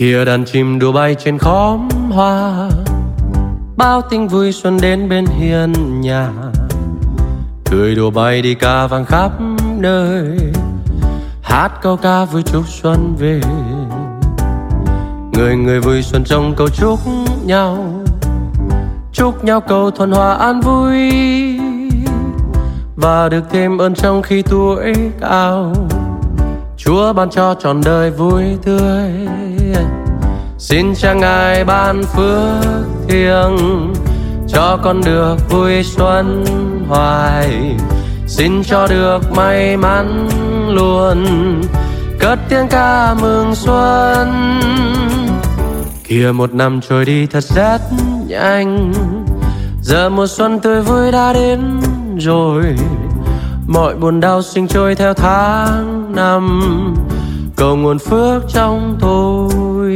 Kia đàn chim đua bay trên khóm hoa, bao tình vui xuân đến bên hiên nhà. Cười đùa bay đi ca vang khắp nơi, hát câu ca vui chúc xuân về. Người người vui xuân trong câu chúc nhau câu thuần hòa an vui, và được thêm ơn trong khi tuổi cao. Chúa ban cho trọn đời vui tươi, xin cha ngài ban phước thiêng cho con được vui xuân hoài. Xin cho được may mắn luôn, cất tiếng ca mừng xuân. Kìa một năm trôi đi thật rất nhanh, giờ mùa xuân tươi vui đã đến rồi. Mọi buồn đau sinh trôi theo tháng năm, cầu nguồn phước trong tôi.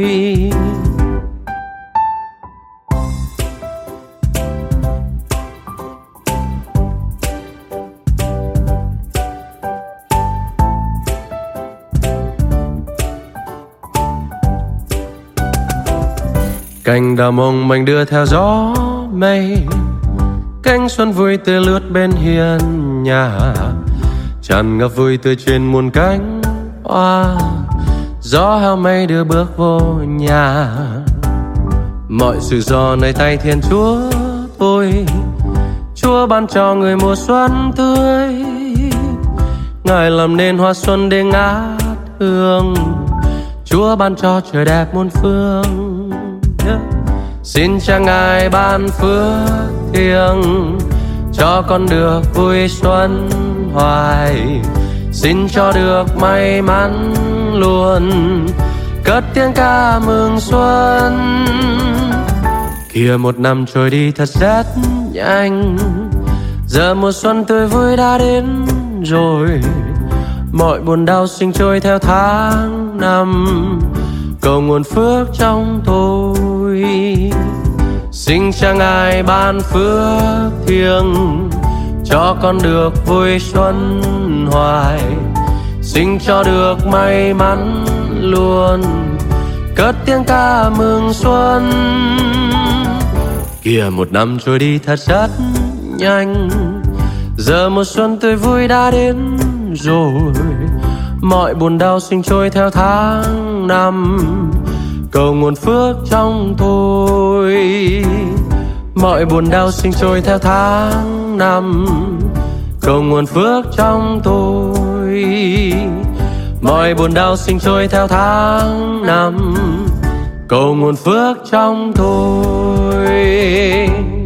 Cành đào mộng manh đưa theo gió mây, cánh xuân vui tươi lướt bên hiên nhà. Tràn ngập vui tươi trên muôn cánh hoa, gió heo mây đưa bước vô nhà. Mọi sự do nơi tay Thiên Chúa tôi, Chúa ban cho người mùa xuân tươi. Ngài làm nên hoa xuân để ngát hương, Chúa ban cho trời đẹp muôn phương. Xin cha ngài ban phước thiêng cho con được vui xuân hoài. Xin cho được may mắn luôn, cất tiếng ca mừng xuân. Kìa một năm trôi đi thật rất nhanh, giờ mùa xuân tươi vui đã đến rồi. Mọi buồn đau sinh trôi theo tháng năm, cầu nguồn phước trong tôi. Xin cha ngài ban phước thiêng cho con được vui xuân hoài. Xin cho được may mắn luôn, cất tiếng ca mừng xuân. Kìa một năm trôi đi thật rất nhanh, giờ mùa xuân tươi vui đã đến rồi. Mọi buồn đau sinh trôi theo tháng năm, cầu nguồn phước trong tôi. Mọi buồn đau sinh trôi theo tháng năm, cầu nguồn phước trong tôi. Mọi buồn đau sinh trôi theo tháng năm, cầu nguồn phước trong tôi.